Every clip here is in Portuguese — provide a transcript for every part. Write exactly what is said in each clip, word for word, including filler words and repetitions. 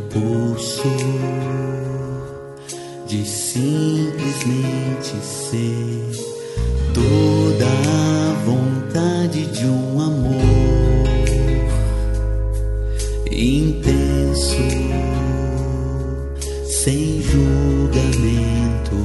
impulso de simplesmente ser, toda a vontade de um amor intenso, sem julgamento.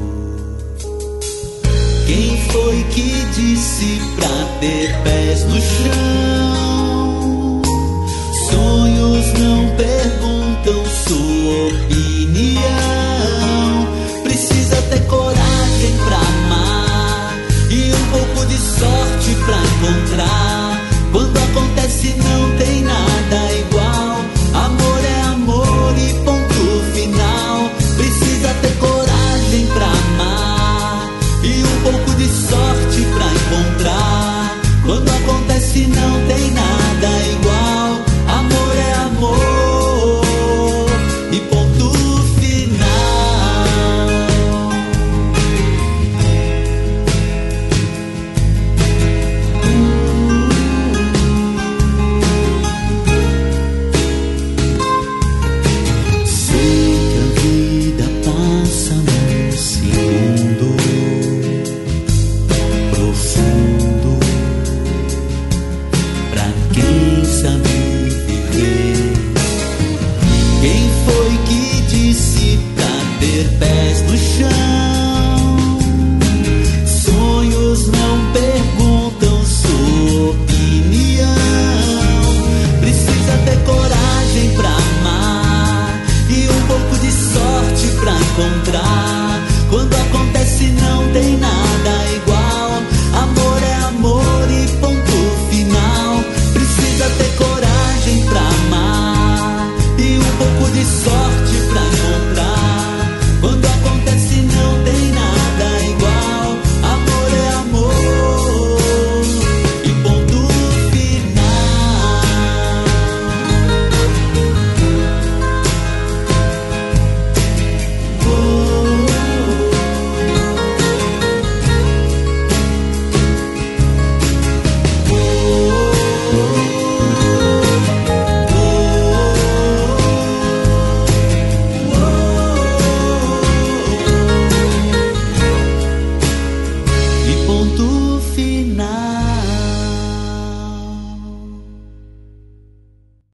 Quem foi que disse pra ter pés no chão? Sonhos não perguntam sua opinião. Precisa ter coragem pra amar e um pouco de sorte pra encontrar. Quando acontece não tem nada igual. Amor é amor e ponto final. Precisa ter coragem pra amar e um pouco de sorte pra encontrar. Quando acontece não tem nada igual. Amor é amor e ponto final. Sei que a vida passa num segundo profundo pra quem sabe viver. Quem foi que